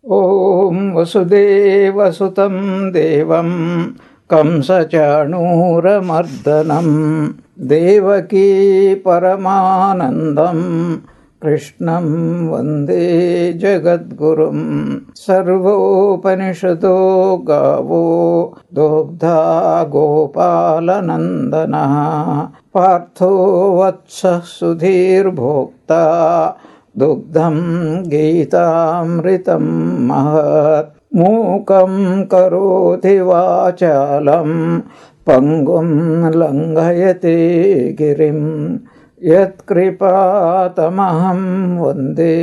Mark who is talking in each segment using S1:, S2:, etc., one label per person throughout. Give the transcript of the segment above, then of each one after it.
S1: ॐ वसुदेवसुतं देवं कंसचाणूरमर्दनं देवकी परमानन्दं कृष्णं वन्दे जगद्गुरुं। सर्वोपनिषदो गावो दोग्धा गोपालनन्दनः पार्थो वत्सः सुधीर्भोक्ता दुग्धं गीतामृतं महत्। मूकं करोति वाचालं पङ्गुं लङ्घयते गिरिं यत्कृपातमहं वन्दे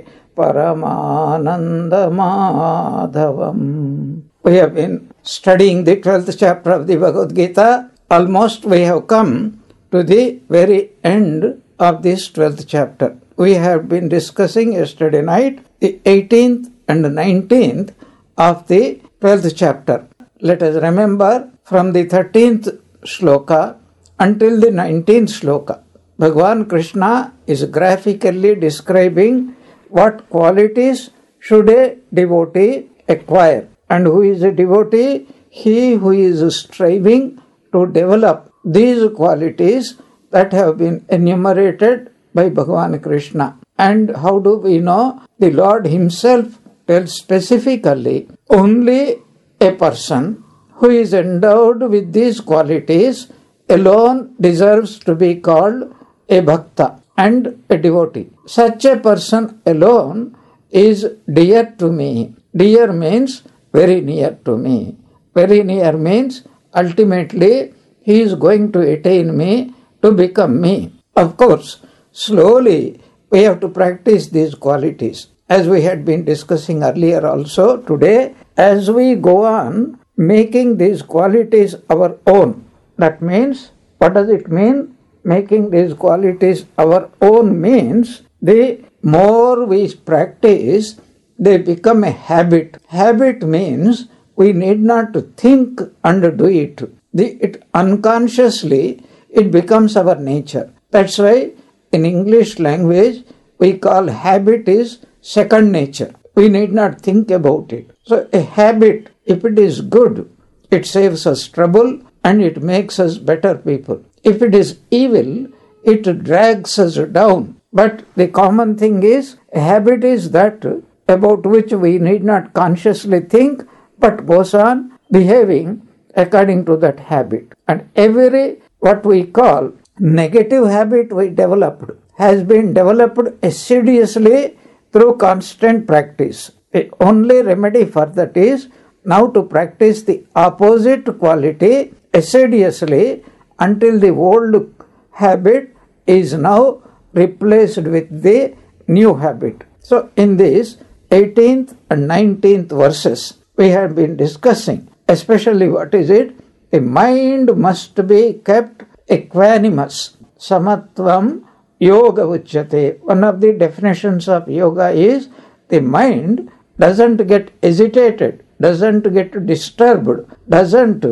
S1: परमानन्दमाधवम्. We have been studying the 12th chapter of the Bhagavad Gita. Almost we have come to the very end of this 12th chapter. We have been discussing yesterday night the 18th and 19th of the 12th chapter. Let us remember from the 13th shloka until the 19th shloka. Bhagavan Krishna is graphically describing what qualities should a devotee acquire. And who is a devotee? He who is striving to develop these qualities that have been enumerated by Bhagavan Krishna. And how do we know? The Lord himself tells specifically, only a person who is endowed with these qualities alone deserves to be called a bhakta and a devotee. Such a person alone is dear to me. Dear means very near to me. Very near means ultimately he is going to attain me, to become me. Of course, slowly we have to practice these qualities. As we had been discussing earlier also, today, as we go on making these qualities our own, that means, what does it mean? Making these qualities our own means, the more we practice, they become a habit. Habit means we need not to think and do it. It unconsciously, it becomes our nature. That's why in English language, we call habit is second nature. We need not think about it. So a habit, if it is good, it saves us trouble and it makes us better people. If it is evil, it drags us down. But the common thing is, a habit is that about which we need not consciously think, but goes on behaving according to that habit. And every, what we call negative habit we developed, has been developed assiduously through constant practice. The only remedy for that is now to practice the opposite quality assiduously until the old habit is now replaced with the new habit. So in these 18th and 19th verses, we have been discussing, especially what is it? The mind must be kept equanimous. Samatvam yoga uchyate. One of the definitions of yoga is the mind doesn't get agitated, doesn't get disturbed, doesn't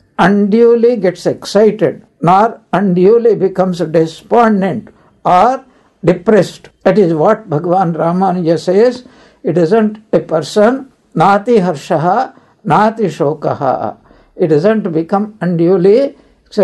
S1: unduly gets excited, nor unduly becomes despondent or depressed. That is what Bhagavan Ramanuja says. It isn't a person, nati harshaha, nati shokaha. It doesn't become unduly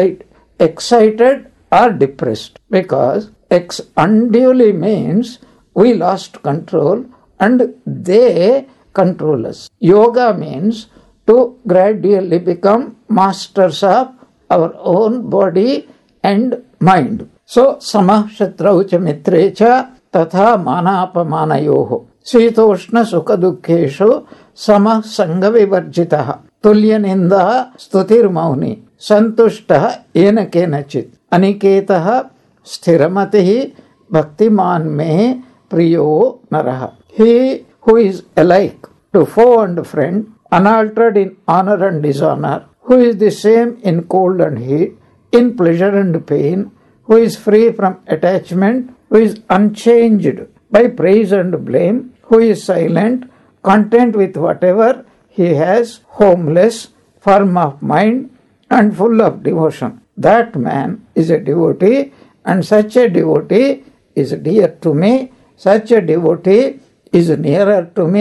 S1: excited or depressed, because unduly means we lost control and they control us. Yoga means to gradually become masters of our own body and mind. So, samah shatraucha mitrecha tatha manapamanayoho sitoshna sukha dukkheshu samah sangha vivarjitaha tulya ninda stutir mauni santushtaha yena kenachit aniketaha sthiramatihi bhaktiman me priyo naraha. He who is alike to foe and friend, unaltered in honor and dishonor, who is the same in cold and heat, in pleasure and pain, who is free from attachment, who is unchanged by praise and blame, who is silent, content with whatever he has, homeless, firm of mind, and full of devotion. That man is a devotee, and such a devotee is dear to me. Such a devotee is nearer to me.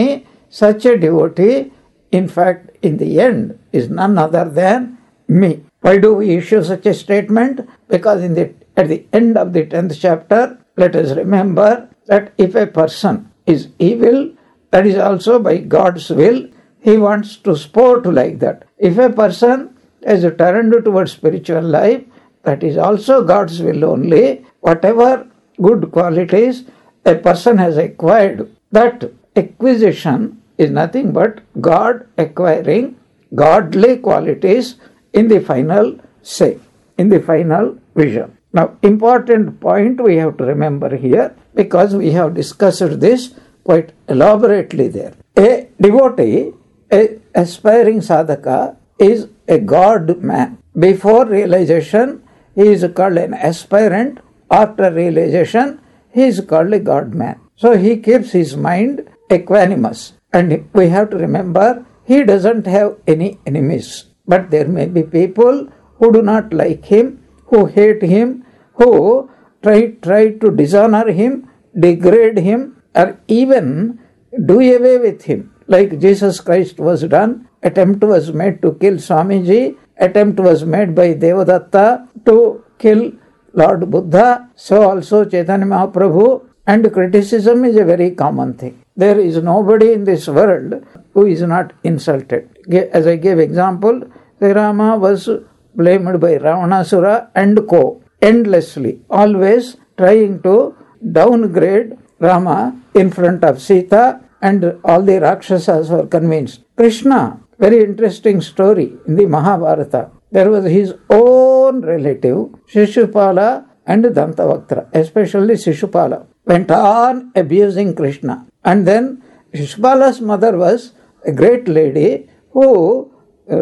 S1: such a devotee, in fact, in the end, is none other than me. Why do we issue such a statement? Because at the end of the 10th chapter, let us remember that if a person is evil, that is also by God's will. He wants to sport like that. If a person is turned towards spiritual life, that is also God's will only. Whatever good qualities a person has acquired, that acquisition is nothing but God acquiring godly qualities in the final say, in the final vision. Now, important point we have to remember here, because we have discussed this quite elaborately there. A devotee, a aspiring sadhaka, is a God man. Before realization, he is called an aspirant. After realization, he is called a God man. So he keeps his mind equanimous. And we have to remember, he doesn't have any enemies. But there may be people who do not like him, who hate him, who try to dishonor him, degrade him, or even do away with him. Like Jesus Christ was done, attempt was made to kill Swamiji, attempt was made by Devadatta to kill Lord Buddha, so also Chaitanya Mahaprabhu, and criticism is a very common thing. There is nobody in this world who is not insulted. As I gave example, Sri Rama was blamed by Ravanasura and co. endlessly, always trying to downgrade Rama in front of Sita, and all the Rakshasas were convinced. Krishna, very interesting story in the Mahabharata. There was his own relative, Shishupala and Dantavaktra, especially Shishupala, went on abusing Krishna. And then Shishupala's mother was a great lady who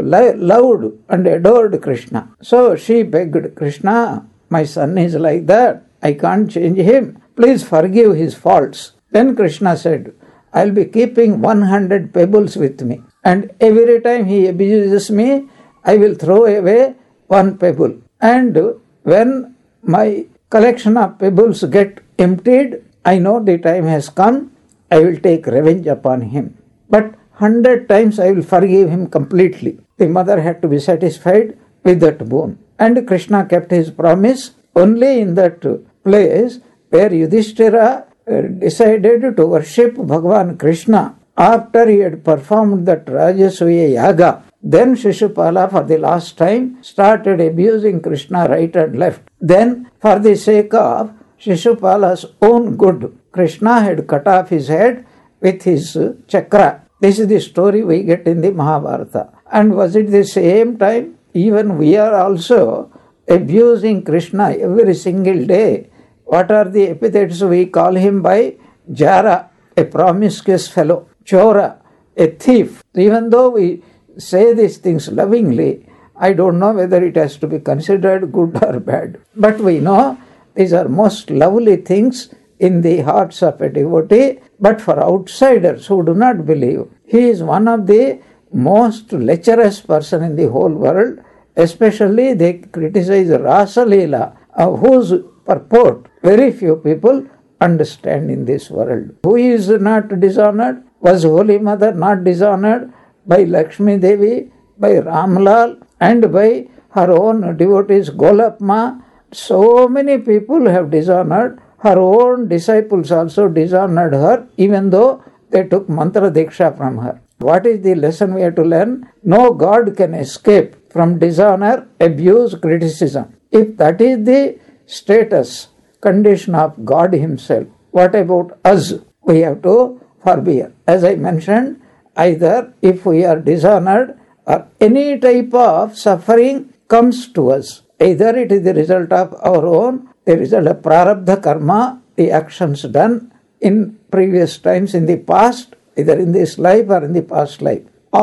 S1: loved and adored Krishna. So she begged Krishna, my son is like that, I can't change him, please forgive his faults. Then Krishna said, I'll be keeping 100 pebbles with me, and every time he abuses me, I will throw away one pebble. And when my collection of pebbles get emptied, I know the time has come, I will take revenge upon him. But 100 times I will forgive him completely. The mother had to be satisfied with that boon. And Krishna kept his promise. Only in that place where Yudhishthira decided to worship Bhagavan Krishna after he had performed that Rajasuya Yaga, then Shishupala for the last time started abusing Krishna right and left. Then for the sake of Shishupala's own good, Krishna had cut off his head with his chakra. This is the story we get in the Mahabharata. And was it the same time? Even we are also abusing Krishna every single day. What are the epithets we call him by? Jara, a promiscuous fellow. Chora, a thief. Even though we say these things lovingly, I don't know whether it has to be considered good or bad. But we know these are most lovely things in the hearts of a devotee. But for outsiders who do not believe, he is one of the most lecherous person in the whole world. Especially they criticize Rasa Leela, whose purport very few people understand in this world. Who is not dishonored? Was Holy Mother not dishonored by Lakshmi Devi, by Ramlal, and by her own devotees Golapma? So many people have dishonored. Her own disciples also dishonored her, even though they took mantra diksha from her. What is the lesson we have to learn? No God can escape from dishonor, abuse, criticism. If that is the status, condition of God himself, what about us? We have to forbear. As I mentioned, either if we are dishonored or any type of suffering comes to us, either it is the result of our own, the result of prarabdha karma, the actions done in previous times in the past, either in this life or in the past life,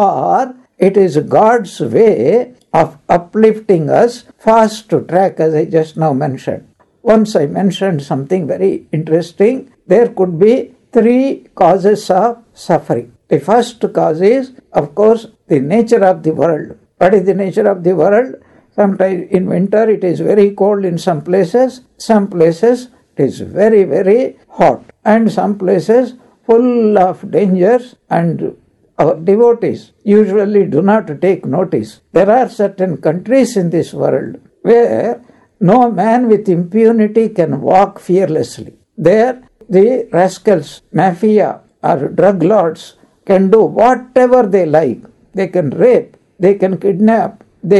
S1: or it is God's way of uplifting us fast to track, as I just now mentioned. Once I mentioned something very interesting. There could be 3 causes of suffering. The first cause is, of course, the nature of the world. What is the nature of the world? Sometimes in winter it is very cold in some places it is very, very hot, and some places full of dangers, and our devotees usually do not take notice. There are certain countries in this world where no man with impunity can walk fearlessly. There, the rascals, mafia, or drug lords can do whatever they like. They can rape, they can kidnap, they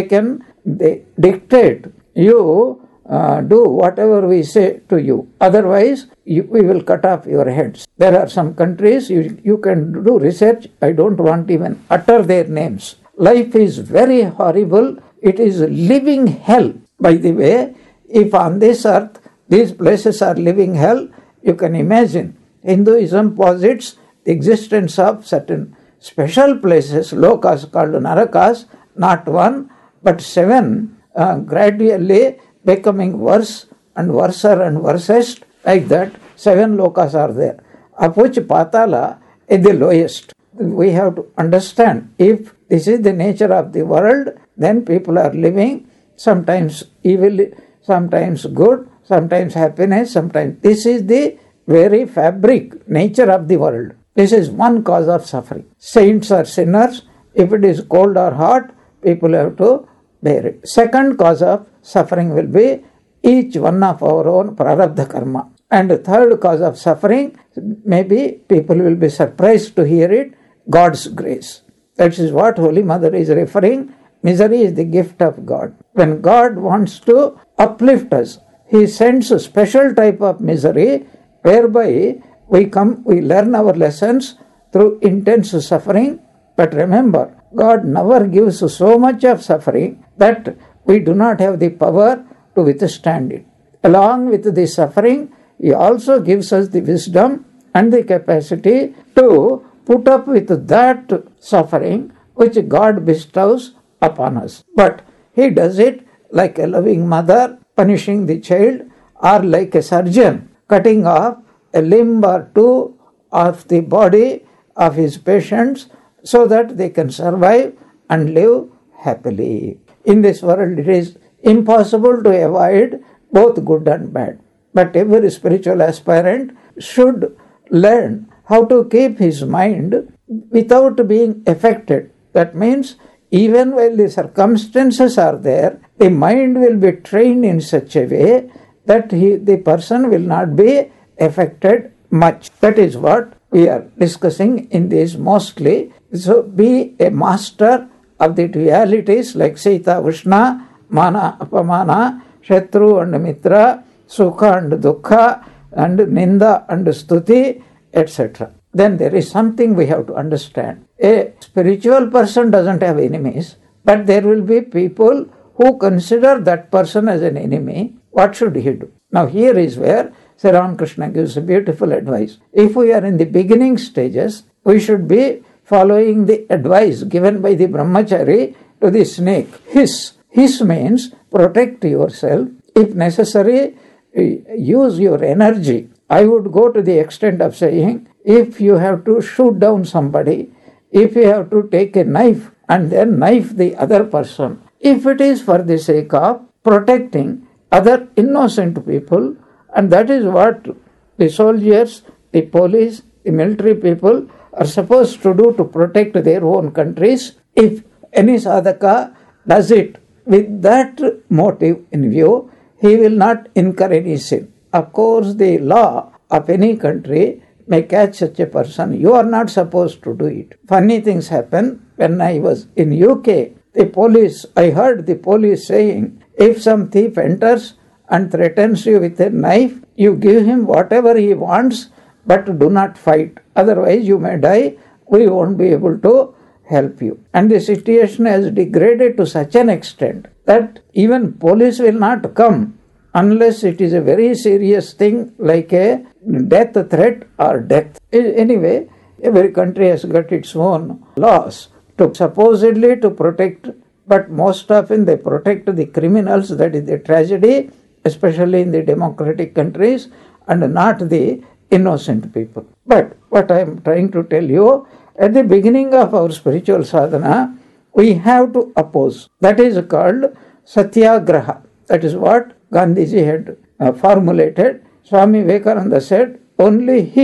S1: dictate. You do whatever we say to you. Otherwise, we will cut off your heads. There are some countries you can do research. I don't want even utter their names. Life is very horrible. It is living hell. By the way, if on this earth these places are living hell, you can imagine. Hinduism posits the existence of certain special places, lokas called narakas, not one, but 7, gradually becoming worse and worser and worsest. Like that, 7 lokas are there, of which Patala is the lowest. We have to understand, if this is the nature of the world, then people are living sometimes evil, sometimes good, sometimes happiness, sometimes. This is the very fabric, nature of the world. This is one cause of suffering. Saints are sinners. If it is cold or hot, people have to bear it. Second cause of suffering will be each one of our own prarabdha karma. And the third cause of suffering, maybe people will be surprised to hear it, God's grace. That is what Holy Mother is referring. Misery is the gift of God. When God wants to uplift us, He sends a special type of misery whereby we learn our lessons through intense suffering. But remember, God never gives so much of suffering that we do not have the power to withstand it. Along with the suffering, He also gives us the wisdom and the capacity to put up with that suffering which God bestows upon us. But He does it like a loving mother punishing the child, or like a surgeon cutting off a limb or two of the body of his patients so that they can survive and live happily. In this world, it is impossible to avoid both good and bad. But every spiritual aspirant should learn how to keep his mind without being affected. That means, even while the circumstances are there, the mind will be trained in such a way that the person will not be affected much. That is what we are discussing in this mostly. So be a master of the dualities like Sita, Ushna, Mana, Apamana, Shatru and Mitra, Sukha and Dukkha, and Ninda and Stuti, etc. Then there is something we have to understand. A spiritual person doesn't have enemies, but there will be people who consider that person as an enemy. What should he do? Now here is where Sri Ramakrishna gives a beautiful advice. If we are in the beginning stages, we should be following the advice given by the brahmachari to the snake. Hiss means protect yourself. If necessary, use your energy. I would go to the extent of saying, if you have to shoot down somebody, if you have to take a knife and then knife the other person, if it is for the sake of protecting other innocent people, and that is what the soldiers, the police, the military people are supposed to do to protect their own countries. If any sadhaka does it with that motive in view, he will not incur any sin. Of course, the law of any country may catch such a person. You are not supposed to do it. Funny things happen. When I was in UK, I heard the police saying, if some thief enters and threatens you with a knife, you give him whatever he wants, but do not fight. Otherwise you may die. We won't be able to help you. And the situation has degraded to such an extent that even police will not come unless it is a very serious thing like a death threat or death. Anyway, every country has got its own laws supposedly to protect, but most often they protect the criminals. That is the tragedy, especially in the democratic countries, and not the innocent people. But what I am trying to tell you, at the beginning of our spiritual sadhana, we have to oppose. That is called satyagraha. That is what Gandhiji had formulated. Swami Vivekananda said, only he who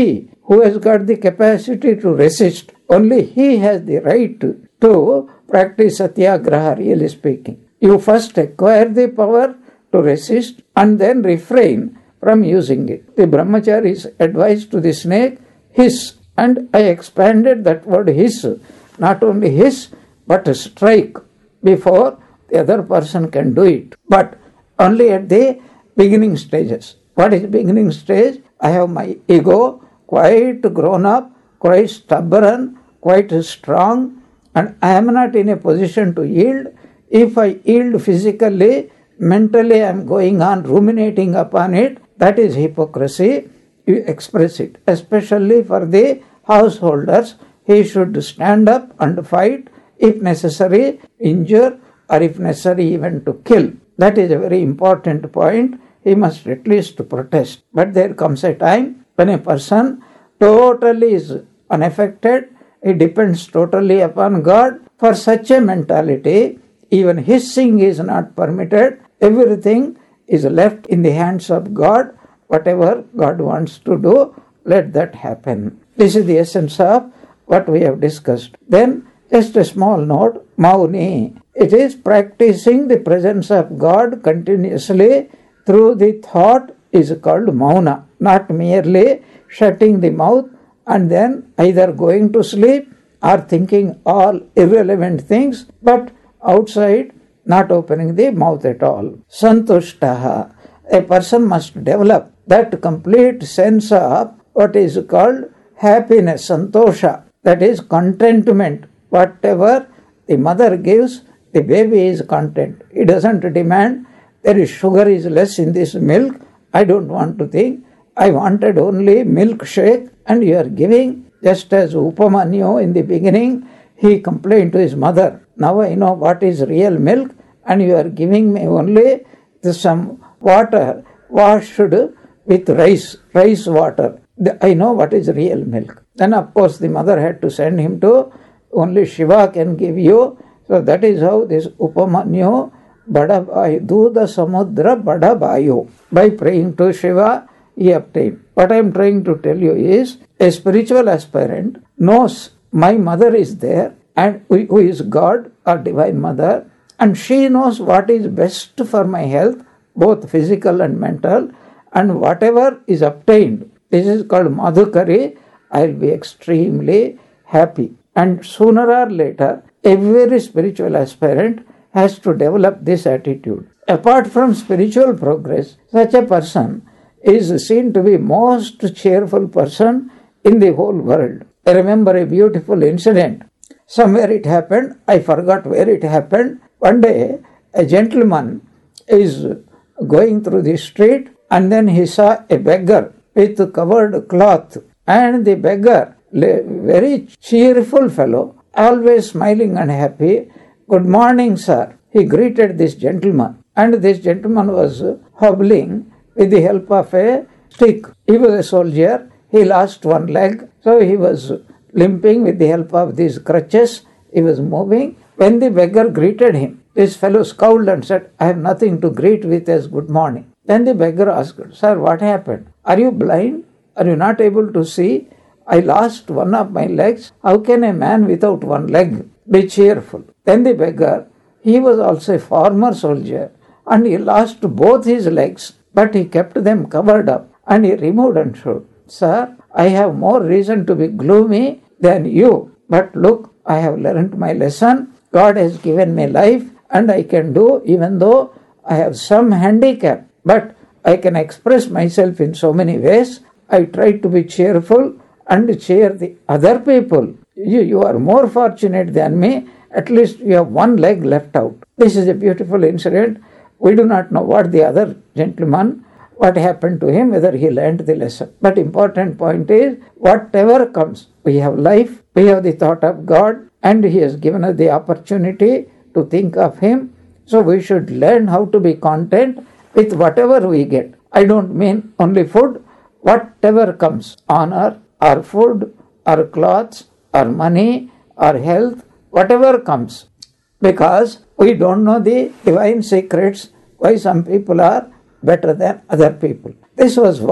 S1: who has got the capacity to resist. Only he has the right to practice satyagraha, really speaking. You first acquire the power to resist and then refrain from using it. The brahmachari's advice to the snake, hiss. And I expanded that word hiss. Not only hiss, but strike before the other person can do it. But only at the beginning stages. What is beginning stage? I have my ego quite grown up, quite stubborn, quite strong, and I am not in a position to yield. If I yield physically, mentally I am going on ruminating upon it. That is hypocrisy. You express it. Especially for the householders, he should stand up and fight, if necessary, injure, or if necessary, even to kill. That is a very important point. He must at least protest. But there comes a time when a person totally is unaffected, he depends totally upon God. For such a mentality, even hissing is not permitted. Everything is left in the hands of God. Whatever God wants to do, let that happen. This is the essence of what we have discussed. Then, just a small note, Mauni. It is practicing the presence of God continuously through the thought is called Mauna. Not merely shutting the mouth and then either going to sleep or thinking all irrelevant things, but outside not opening the mouth at all. Santushtaha. A person must develop that complete sense of what is called happiness, santosha, that is contentment. Whatever the mother gives, the baby is content. He doesn't demand, there is sugar is less in this milk, I don't want to think, I wanted only milkshake, and you are giving. Just as Upamanyu in the beginning, he complained to his mother, now I know what is real milk, and you are giving me only some water washed with rice water. I know what is real milk. Then of course the mother had to send him to, only Shiva can give you. So that is how this Upamanyu Badabayu, Duda Samudra Badabayu. By praying to Shiva, he obtained. What I am trying to tell you is, a spiritual aspirant knows my mother is there, and who is God or Divine Mother, and she knows what is best for my health, both physical and mental, and whatever is obtained, this is called Madhukari, I will be extremely happy. And sooner or later, every spiritual aspirant has to develop this attitude. Apart from spiritual progress, such a person is seen to be most cheerful person in the whole world. I remember a beautiful incident. Somewhere it happened, I forgot where it happened. One day, a gentleman is going through the street, and then he saw a beggar with covered cloth, and the beggar, very cheerful fellow, always smiling and happy. Good morning, sir. He greeted this gentleman, and this gentleman was hobbling with the help of a stick. He was a soldier. He lost one leg, so he was limping with the help of these crutches. He was moving. When the beggar greeted him, this fellow scowled and said, I have nothing to greet with as good morning. Then the beggar asked, sir, what happened? Are you blind? Are you not able to see? I lost one of my legs. How can a man without one leg be cheerful? Then the beggar, he was also a former soldier, and he lost both his legs, but he kept them covered up, and he removed and showed, sir, I have more reason to be gloomy than you, but look, I have learnt my lesson. God has given me life, and I can do, even though I have some handicap, but I can express myself in so many ways. I try to be cheerful and cheer the other people. You are more fortunate than me. At least you have one leg left out. This is a beautiful incident. We do not know what the other gentleman, what happened to him, whether he learned the lesson. But important point is, whatever comes, we have life, we have the thought of God, and He has given us the opportunity to think of Him. So we should learn how to be content with whatever we get. I don't mean only food, whatever comes, honor, or food, or clothes, or money, or health, whatever comes. Because we don't know the divine secrets, why some people are better than other people. This was what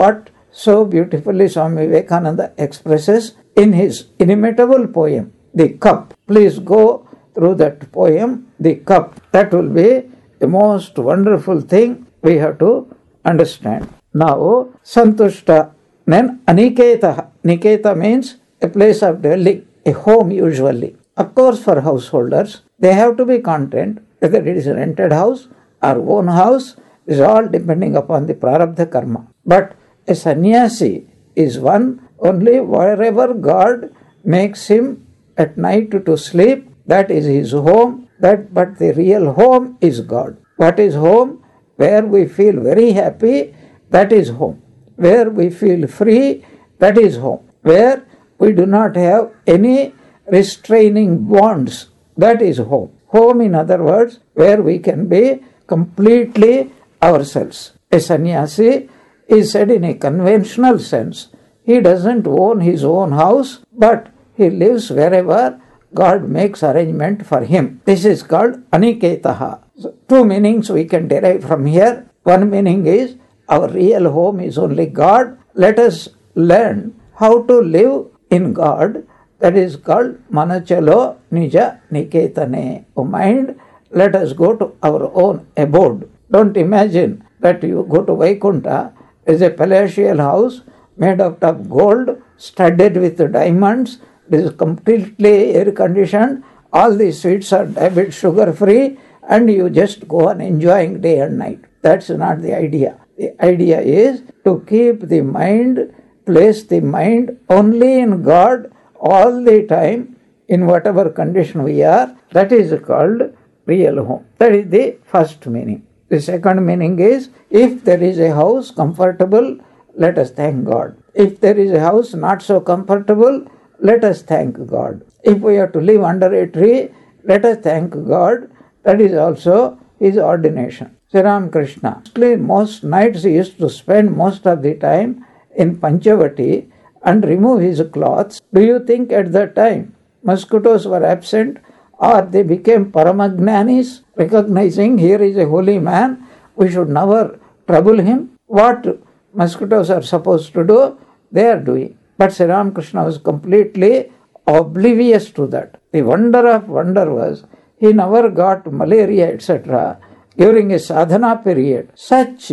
S1: so beautifully Swami Vivekananda expresses in his inimitable poem, The Cup. Please go through that poem, The Cup. That will be the most wonderful thing we have to understand. Now, Santushta, then Aniketa. Niketa means a place of dwelling, a home usually. Of course, for householders, they have to be content, whether it is a rented house or own house, is all depending upon the prarabdha karma. But a sannyasi is one only wherever God makes him at night to sleep, that is his home. But the real home is God. What is home? Where we feel very happy, that is home. Where we feel free, that is home. Where we do not have any restraining bonds, that is home. Home, in other words, where we can be completely ourselves. A sannyasi is said in a conventional sense. He doesn't own his own house, but he lives wherever God makes arrangement for him. This is called Aniketaha. So, two meanings we can derive from here. One meaning is our real home is only God. Let us learn how to live in God. That is called Manachalo Nija Niketane. O mind, let us go to our own abode. Don't imagine that you go to Vaikunta, is a palatial house made out of gold, studded with diamonds. It is completely air conditioned. All the sweets are diabetes sugar free, and you just go on enjoying day and night. That's not the idea. The idea is to keep the mind, place the mind only in God all the time, in whatever condition we are. That is called real home. That is the first meaning. The second meaning is, if there is a house comfortable, let us thank God. If there is a house not so comfortable, let us thank God. If we have to live under a tree, let us thank God. That is also his ordination. Sri Ramakrishna, most nights he used to spend most of the time in Panchavati and remove his clothes. Do you think at that time mosquitoes were absent, or they became paramagnanis, recognizing here is a holy man, we should never trouble him? What mosquitoes are supposed to do, they are doing. But Sri Ramakrishna was completely oblivious to that. The wonder of wonder was, he never got malaria, etc. during a sadhana period. Such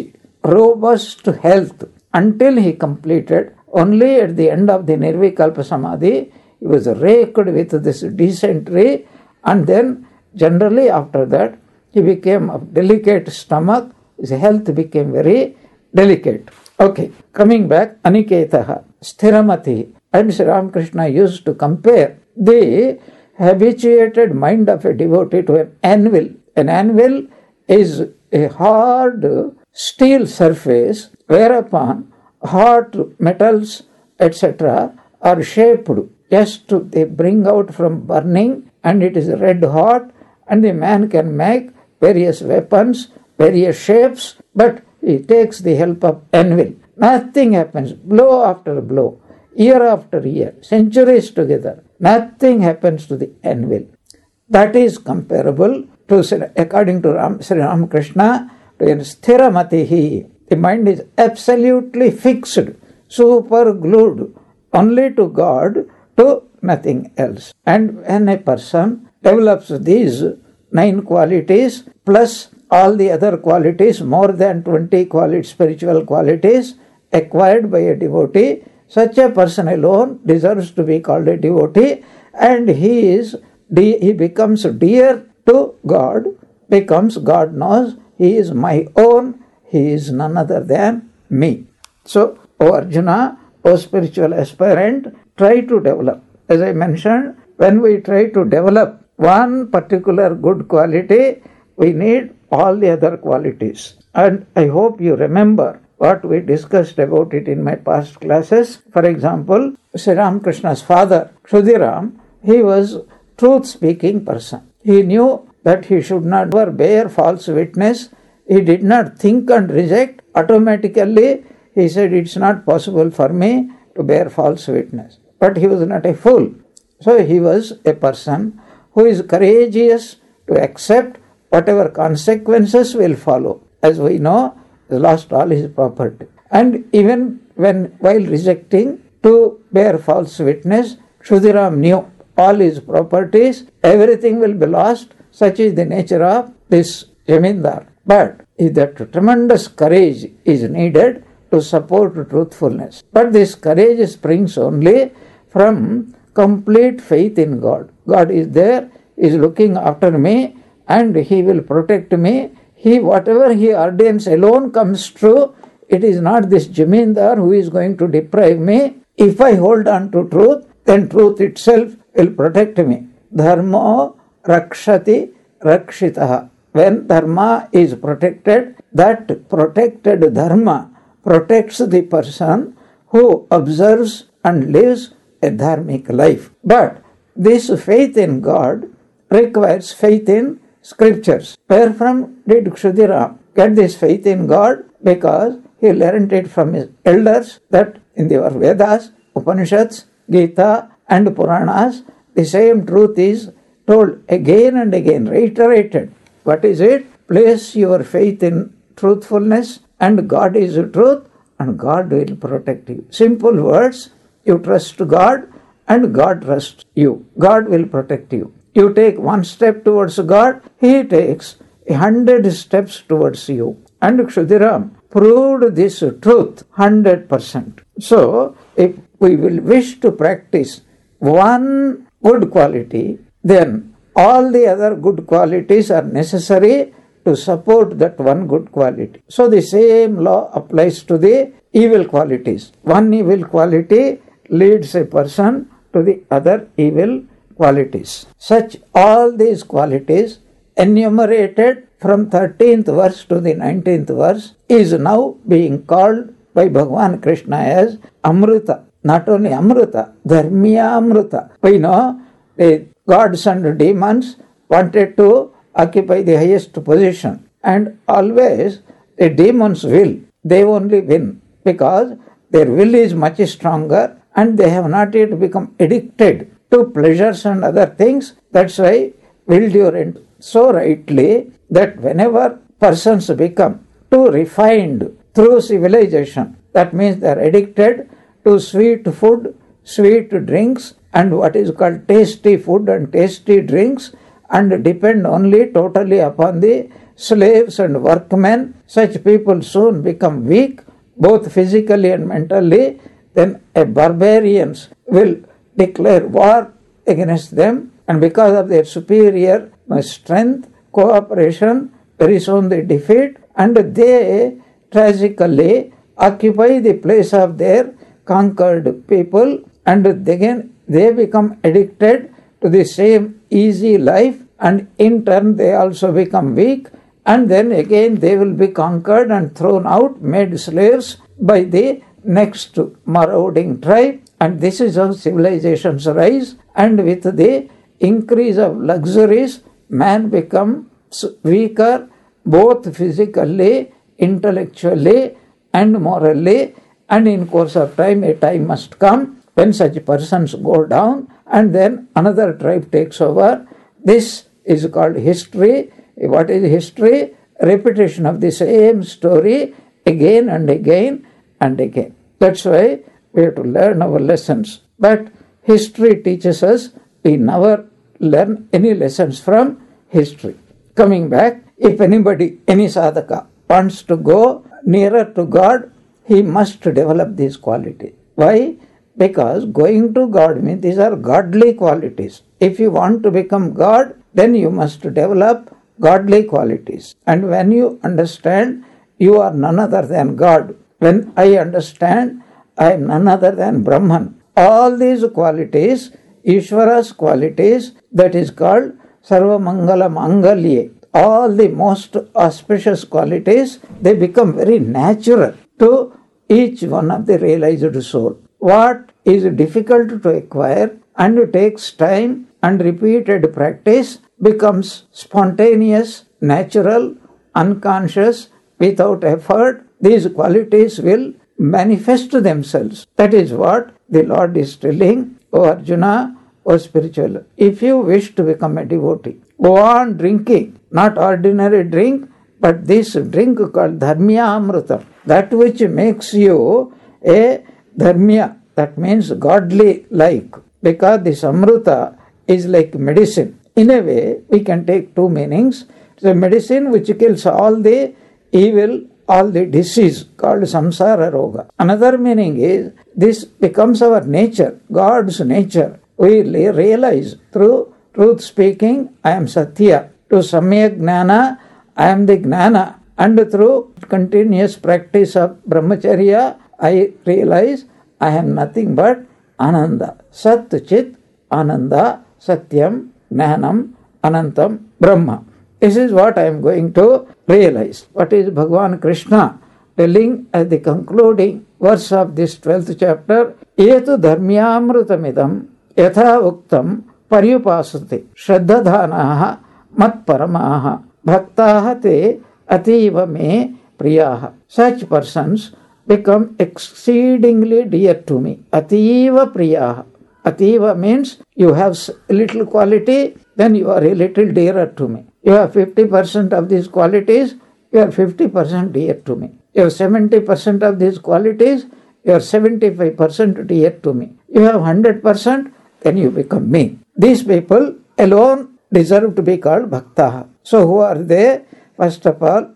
S1: robust health until he completed. Only at the end of the Nirvikalpa Samadhi, he was raked with this dysentery, and then generally after that, he became of delicate stomach. His health became very delicate. Okay, coming back, Aniketaha, Sthiramati, and Sri Ramakrishna used to compare the habituated mind of a devotee to an anvil. An anvil is a hard steel surface whereupon hot metals, etc. are shaped. Just they bring out from burning, and it is red hot, and the man can make various weapons, various shapes, but he takes the help of anvil. Nothing happens. Blow after blow, year after year, centuries together. Nothing happens to the anvil. That is comparable to, according to Sri Ramakrishna, to an sthiramatihi. The mind is absolutely fixed, super glued only to God, to nothing else. And when a person develops these 9 qualities plus all the other qualities, more than 20 spiritual qualities acquired by a devotee, such a person alone deserves to be called a devotee, and he becomes dear to God, becomes God knows he is my own, he is none other than me. So, O Arjuna, O spiritual aspirant, try to develop. As I mentioned, when we try to develop one particular good quality, we need all the other qualities. And I hope you remember what we discussed about it in my past classes. For example, Sri Ramakrishna's father, Kshudiram, he was truth-speaking person. He knew that he should not bear false witness. He did not think and reject. Automatically, he said, it's not possible for me to bear false witness. But he was not a fool. So he was a person who is courageous to accept whatever consequences will follow. As we know, he lost all his property. And even while rejecting to bear false witness, Kshudiram knew all his properties, everything will be lost. Such is the nature of this Jamindar. But that tremendous courage is needed to support truthfulness. But this courage springs only from complete faith in God. God is there, is looking after me, and He will protect me. Whatever He ordains alone comes true. It is not this Jamindar who is going to deprive me. If I hold on to truth, then truth itself will protect me. Dharma rakshati rakshitaha. When dharma is protected, that protected dharma protects the person who observes and lives a dharmic life. But this faith in God requires faith in scriptures. Where from did Kshudiram get this faith in God? Because he learned it from his elders, that in the Vedas, Upanishads, Gita and Puranas, the same truth is told again and again, reiterated. What is it? Place your faith in truthfulness, and God is truth, and God will protect you. Simple words, you trust God and God trusts you. God will protect you. You take one step towards God, He takes 100 steps towards you. And Kshudiram proved this truth 100%. So, if we will wish to practice one good quality, then all the other good qualities are necessary to support that one good quality. So the same law applies to the evil qualities. One evil quality leads a person to the other evil qualities. Such all these qualities enumerated from 13th verse to the 19th verse is now being called by Bhagavan Krishna as Amrita. Not only Amrita, Dharmiya Amrita. We know the gods and demons wanted to occupy the highest position, and always the demons will, they only win because their will is much stronger and they have not yet become addicted to pleasures and other things. That's why Vildurant so rightly that whenever persons become too refined through civilization, that means they are addicted to sweet food, sweet drinks, and what is called tasty food and tasty drinks, and depend only totally upon the slaves and workmen. Such people soon become weak, both physically and mentally. Then a barbarians will declare war against them, and because of their superior strength, cooperation, very soon they defeat, and they tragically occupy the place of their conquered people, and again they become addicted to the same easy life, and in turn they also become weak, and then again they will be conquered and thrown out, made slaves by the next marauding tribe. And this is how civilizations rise, and with the increase of luxuries, man becomes weaker both physically, intellectually and morally, and in course of time a time must come when such persons go down and then another tribe takes over. This is called history. What is history? Repetition of the same story again and again and again. That's why we have to learn our lessons. But history teaches us we never learn any lessons from history. Coming back, if anybody, any sadhaka, wants to go nearer to God, he must develop these qualities. Why? Because going to God means these are godly qualities. If you want to become God, then you must develop godly qualities. And when you understand you are none other than God, when I understand I am none other than Brahman, all these qualities, Ishvara's qualities, that is called Sarva Mangala Mangalye, all the most auspicious qualities, they become very natural to each one of the realized soul. What is difficult to acquire and takes time and repeated practice becomes spontaneous, natural, unconscious, without effort. These qualities will manifest themselves. That is what the Lord is telling, O Arjuna, O spiritual. If you wish to become a devotee, go on drinking, not ordinary drink, but this drink called Dharmiya Amrita, that which makes you a dharmya, that means godly like, because this amruta is like medicine. In a way, we can take two meanings. It's a medicine which kills all the evil, all the disease, called samsara roga. Another meaning is, this becomes our nature, God's nature. We realize through truth speaking, I am Satya. To Samyak Gnana, I am the Gnana. And through continuous practice of Brahmacharya, I realize I am nothing but Ananda. Sat Chit Ananda Satyam Gnanam Anantam Brahma. This is what I am going to realize. What is Bhagavan Krishna telling at the concluding verse of this 12th chapter? Etu dharmyamrutamidam yatha uktam paryupasati shraddhadhanaha matparamaha bhaktaha te ativa me priyaha. Such persons become exceedingly dear to me. Ativa priyaha. Ativa means you have little quality, then you are a little dearer to me. You have 50% of these qualities, you are 50% dear to me. You have 70% of these qualities, you are 75% dear to me. You have 100%, then you become me. These people alone deserve to be called bhaktaha. So who are they? First of all,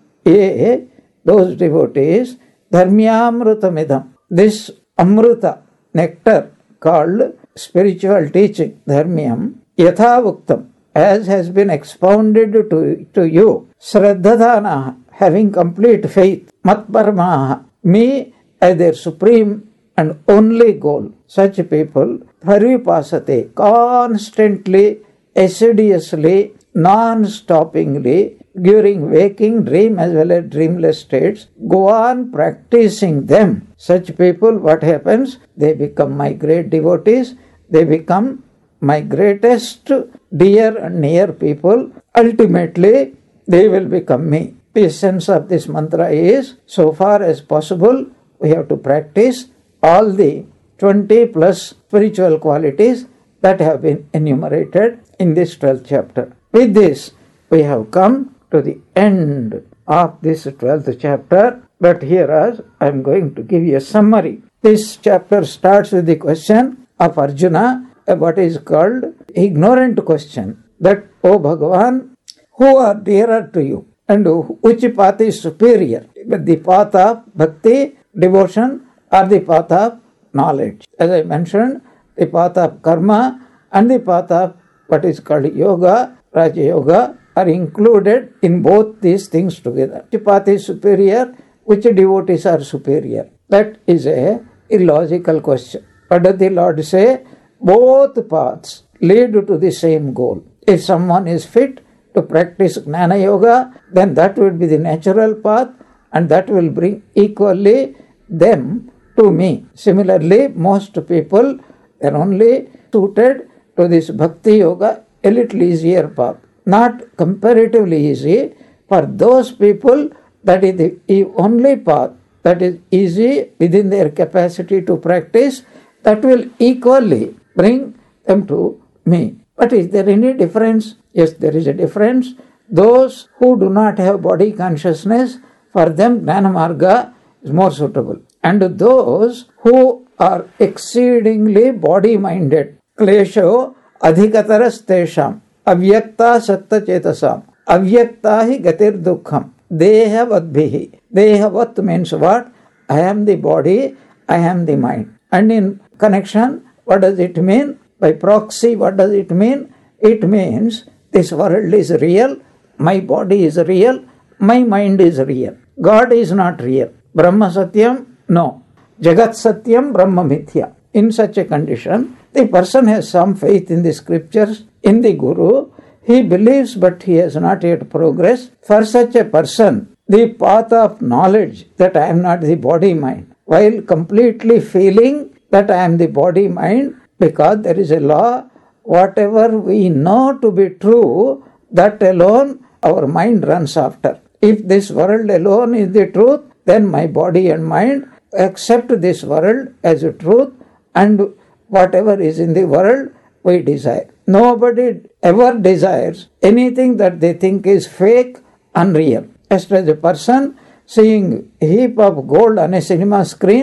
S1: those devotees, dharmyamrutamidam. This amruta, nectar, called spiritual teaching, dharmyam, yatha uktam, as has been expounded to you, shraddhadhanaha, having complete faith, matparamaha, me as their supreme and only goal. Such people, paripasate, constantly, assiduously, non-stoppingly, during waking, dream as well as dreamless states, go on practicing them. Such people, what happens? They become my great devotees, they become my greatest dear and near people. Ultimately, they will become me. The essence of this mantra is, so far as possible, we have to practice all the 20 plus spiritual qualities that have been enumerated in this 12th chapter. With this, we have come to the end of this 12th chapter. But here I am going to give you a summary. This chapter starts with the question of Arjuna, what is called ignorant question, that, O Bhagavan, who are dearer to you and which path is superior? The path of bhakti, devotion, or the path of knowledge? As I mentioned, the path of karma and the path of what is called yoga, Raja Yoga, are included in both these things together. Which path is superior? Which devotees are superior? That is a illogical question. What does the Lord say? Both paths lead to the same goal. If someone is fit to practice Jnana Yoga, then that will be the natural path and that will bring equally them to me. Similarly, most people are only suited to this Bhakti Yoga, a little easier path. Not comparatively easy. For those people, that is the only path that is easy within their capacity to practice, that will equally bring them to me. But is there any difference? Yes, there is a difference. Those who do not have body consciousness, for them Jnana Marga is more suitable. And those who are exceedingly body-minded, klesho adhikataras tesham, avyakta satta chetasam, avyakta hi gatir dukkham, dehavadbhihi. Dehavat means what? I am the body, I am the mind. And in connection, what does it mean? By proxy, what does it mean? It means this world is real, my body is real, my mind is real. God is not real. Brahma Satyam? No. Jagat Satyam Brahma Mithya. In such a condition, the person has some faith in the scriptures, in the Guru. He believes, but he has not yet progressed. For such a person, the path of knowledge that I am not the body-mind, while completely feeling that I am the body-mind, because there is a law, whatever we know to be true, that alone our mind runs after. If this world alone is the truth, then my body and mind accept this world as a truth, and whatever is in the world we desire. Nobody ever desires anything that they think is fake, unreal. As a person seeing a heap of gold on a cinema screen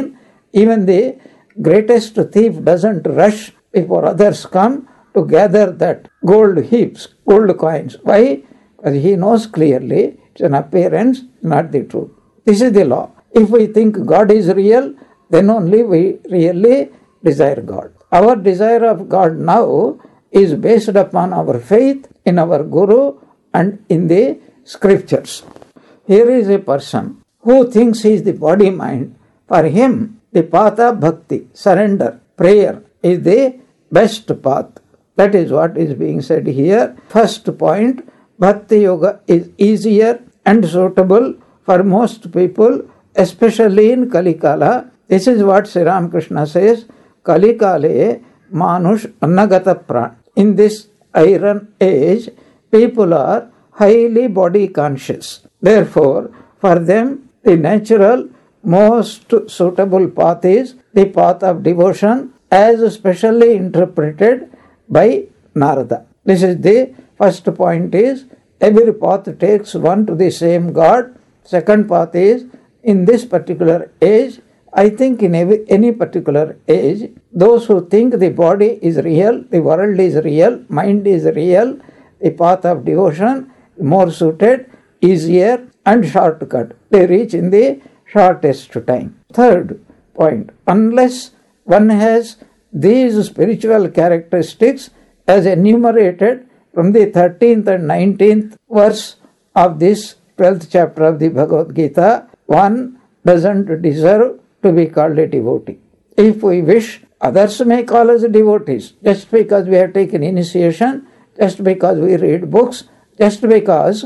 S1: Even the greatest thief doesn't rush before others come to gather that gold heaps, gold coins. Why? Because he knows clearly it's an appearance, not the truth. This is the law. If we think God is real, then only we really desire God. Our desire of God now is based upon our faith in our Guru and in the scriptures. Here is a person who thinks he is the body-mind. For him, the path of bhakti, surrender, prayer is the best path. That is what is being said here. First point, bhakti yoga is easier and suitable for most people, especially in Kalikala. This is what Sri Ramakrishna says, Kalikale manush annagata pran. In this iron age, people are highly body conscious. Therefore, for them, the natural, most suitable path is the path of devotion as specially interpreted by Narada. This is the first point is, every path takes one to the same God. Second path is, in this particular age, I think in any particular age, those who think the body is real, the world is real, mind is real, the path of devotion more suited, easier and shortcut. They reach in the shortest time. Third point, unless one has these spiritual characteristics as enumerated from the 13th and 19th verse of this 12th chapter of the Bhagavad Gita, one doesn't deserve to be called a devotee. If we wish, others may call us devotees just because we have taken initiation, just because we read books, just because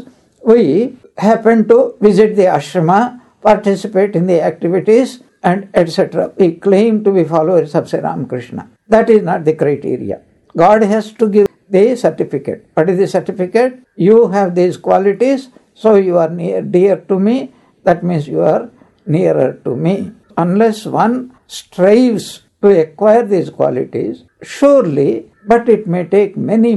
S1: we happen to visit the ashrama, participate in the activities, and etc. We claim to be followers of Sri Ramakrishna. That is not the criteria. God has to give the certificate. What is the certificate? You have these qualities, so you are dear to me. That means you are nearer to me. Unless one strives to acquire these qualities, surely, but it may take many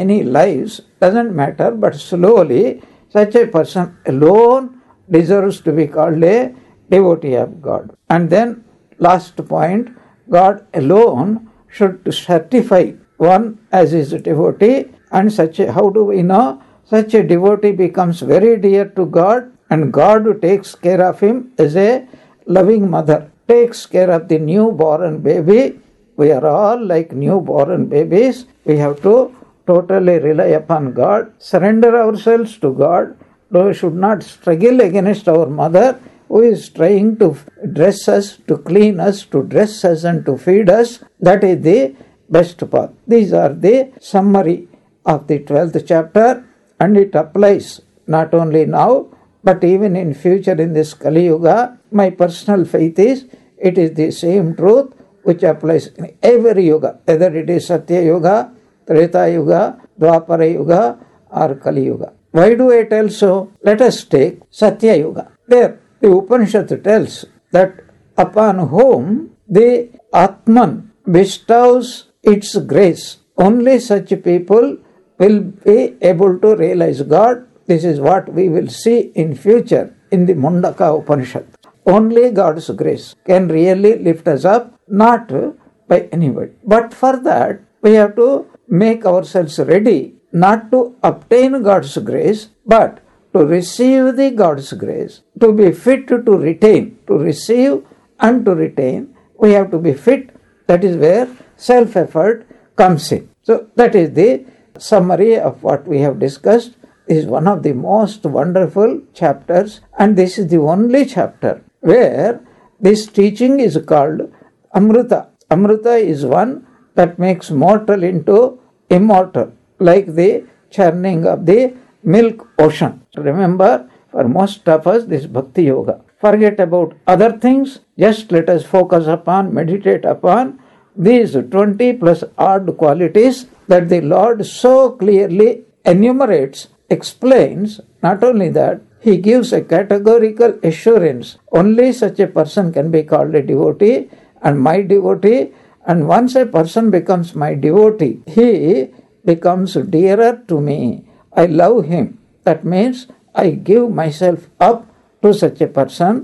S1: lives, doesn't matter, but slowly, such a person alone deserves to be called a devotee of God. And then, last point, God alone should certify one as his devotee, and how do we know? Such a devotee becomes very dear to God, and God takes care of him as a loving mother takes care of the newborn baby. We are all like newborn babies. We have to totally rely upon God, surrender ourselves to God. We should not struggle against our mother who is trying to dress us, to clean us, to dress us and to feed us. That is the best path. These are the summary of the 12th chapter, and it applies not only now but even in future in this Kali Yuga. My personal faith is it is the same truth which applies in every yuga, whether it is Satya Yuga, Treta Yuga, Dwapara Yuga or Kali Yuga. Why do I tell so? Let us take Satya Yuga. There the Upanishad tells that upon whom the Atman bestows its grace, only such people will be able to realize God. This is what we will see in future in the Mundaka Upanishad. Only God's grace can really lift us up, not by anybody. But for that, we have to make ourselves ready not to obtain God's grace, but to receive the God's grace. To be fit to retain, to receive and to retain, we have to be fit. That is where self-effort comes in. So that is the summary of what we have discussed. This is one of the most wonderful chapters, and this is the only chapter where this teaching is called Amrita. Amrita is one that makes mortal into immortal, like the churning of the milk ocean. Remember, for most of us, this Bhakti Yoga. Forget about other things, just let us focus upon, meditate upon these 20 plus odd qualities that the Lord so clearly enumerates, explains. Not only that, he gives a categorical assurance. Only such a person can be called a devotee and my devotee. And once a person becomes my devotee, he becomes dearer to me. I love him. That means I give myself up to such a person,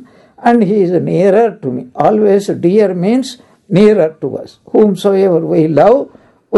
S1: and he is nearer to me. Always dear means nearer to us. Whomsoever we love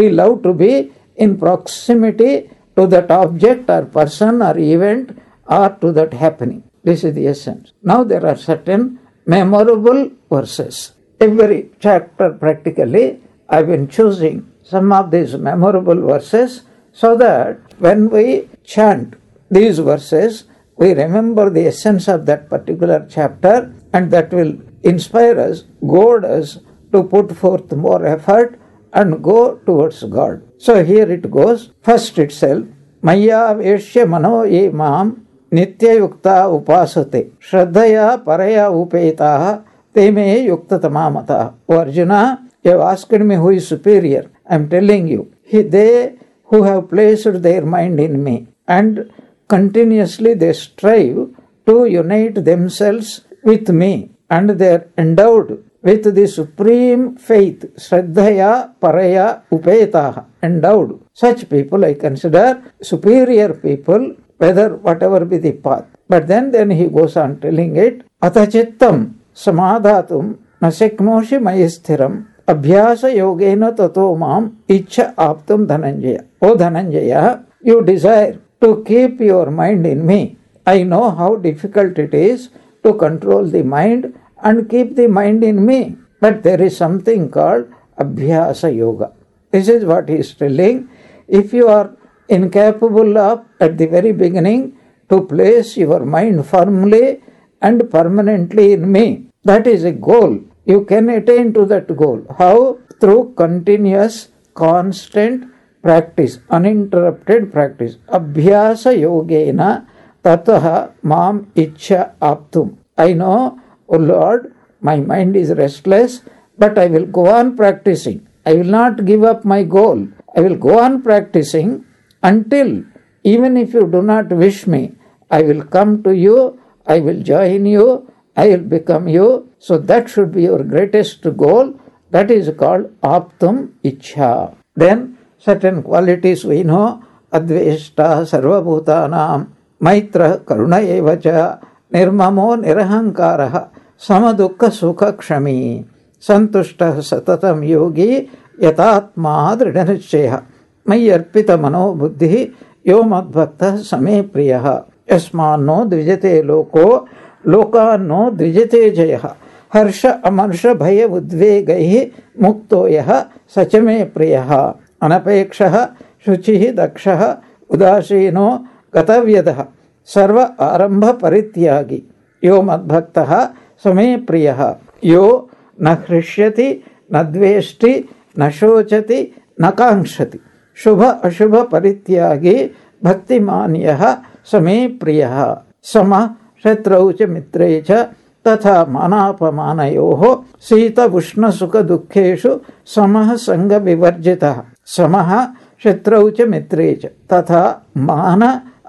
S1: to be in proximity to that object or person or event or to that happening. This is the essence. Now there are certain memorable verses. Every chapter practically I've been choosing some of these memorable verses so that when we chant these verses, we remember the essence of that particular chapter, and that will inspire us, goad us to put forth more effort and go towards God. So here it goes. First itself, Maya Veshya Mano Ye Mam Nitya Yukta Upasate Shraddhaya Paraya Upetaha Teme Yukta Tamamata. O Arjuna, you have asked me who is superior. I am telling you, they who have placed their mind in me and continuously they strive to unite themselves with me, and they are endowed with the supreme faith, Shraddhaya Paraya Upetaha, endowed. Such people I consider superior people, whatever be the path. But then he goes on telling it, Atachittam Samadhatum Naseknoshi Mayisthiram Abhyasa Yogena Tato Mam Icha Aptam Dhananjaya. O Dhananjaya, you desire to keep your mind in me. I know how difficult it is to control the mind and keep the mind in me. But there is something called Abhyasa Yoga. This is what he is telling. If you are incapable of, at the very beginning, to place your mind firmly and permanently in me, that is a goal. You can attain to that goal. How? Through continuous, constant practice, uninterrupted practice. Abhyasa yogena tataha mam ichha aptum. I know, O Lord, my mind is restless, but I will go on practicing. I will not give up my goal. I will go on practicing until, even if you do not wish me, I will come to you, I will join you, I will become you. So that should be your greatest goal. That is called aptum ichha. Then certain qualities we know, adveshta sarvabhutanam, maitra karuna evacha, nirmamo nirahankaraha, samadukha sukha kshami, santushta satatam yogi, yatatma dridhanishcheha, mayarpita mano buddhi, yo madbhakta same priyaha, yasmanno dvijate loko, lokanno dvijate jayaha, harsha amarsha bhaya udvegaihi muktoyaha sachame priyaha, anapekshaha shuchihi dakshaha udasino gatavyadaha, sarva arambha parityagi, yo madbhaktaha same priyaha, yo na hrishyati, na dveshti, na shochati, na kankshati, shubha ashubha parityagi, bhaktimanyaha same priyaha, sama shatraucha mitrecha तथा मानापमानयोः शीत उष्ण सुख दुःखेषु समः संग विवर्जितः समः शत्रौ च मित्रे च तथा मान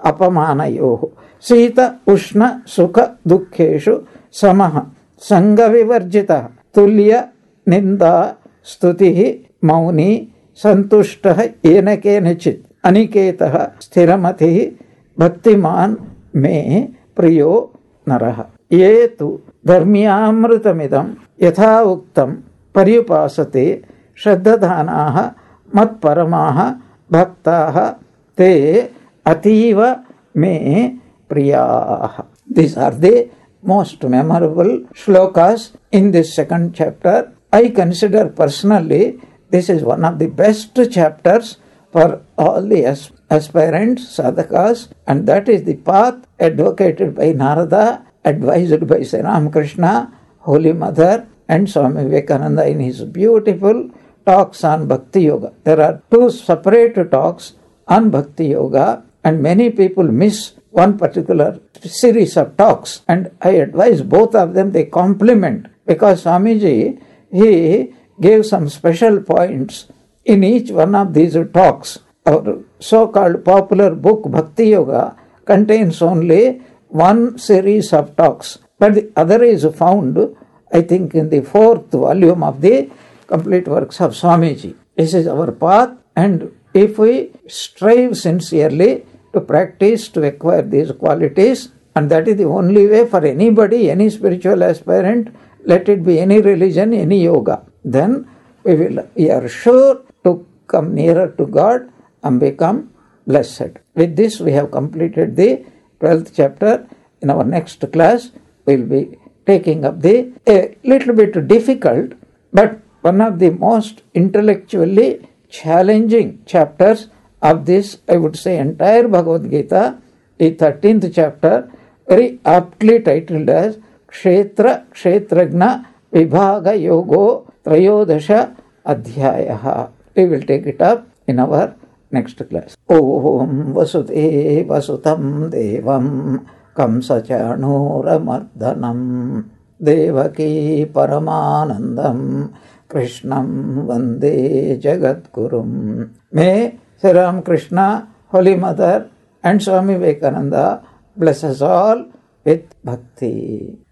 S1: अपमानयोः शीत उष्ण सुख दुःखेषु समः संग विवर्जितः तुल्य निंदा स्तुतिः मौनी संतुष्टः येन केनचित् अनिकेतः स्थिरमतिः भक्तिमान् मे प्रियो नरः ये तु धर्म्यामृतमिदं यथा उक्तं पर्युपासते श्रद्धानाः मत्परमाः भक्ताः ते अतीव मे प्रियाः. These are the most memorable shlokas in this second chapter. I consider personally this is one of the best chapters for all the aspirants, sadhakas, and that is the path advocated by Narada, advised by Sri Ramakrishna, Holy Mother, and Swami Vivekananda in his beautiful talks on Bhakti Yoga. There are two separate talks on Bhakti Yoga, and many people miss one particular series of talks, and I advise both of them, they complement, because Swamiji, he gave some special points in each one of these talks. Our so-called popular book Bhakti Yoga contains only one series of talks, but the other is found, I think, in the 4th volume of the complete works of Swamiji. This is our path, and if we strive sincerely to practice, to acquire these qualities, And that is the only way for anybody, any spiritual aspirant, let it be any religion, any yoga. Then we are sure to come nearer to God and become blessed. With this, we have completed the 12th chapter. In our next class, we will be taking up a little bit difficult, but one of the most intellectually challenging chapters of this, I would say, entire Bhagavad Gita, the 13th chapter, very aptly titled as Kshetra Kshetragna Vibhaga Yogo Trayodasha Adhyaya. We will take it up in our next class. Om Vasudeva Vasutam Devam Kamsachanuramardanam Devaki Paramanandam Krishnam Vande Jagadgurum. May Sri Ram Krishna, Holy Mother and Swami Vivekananda bless us all with bhakti.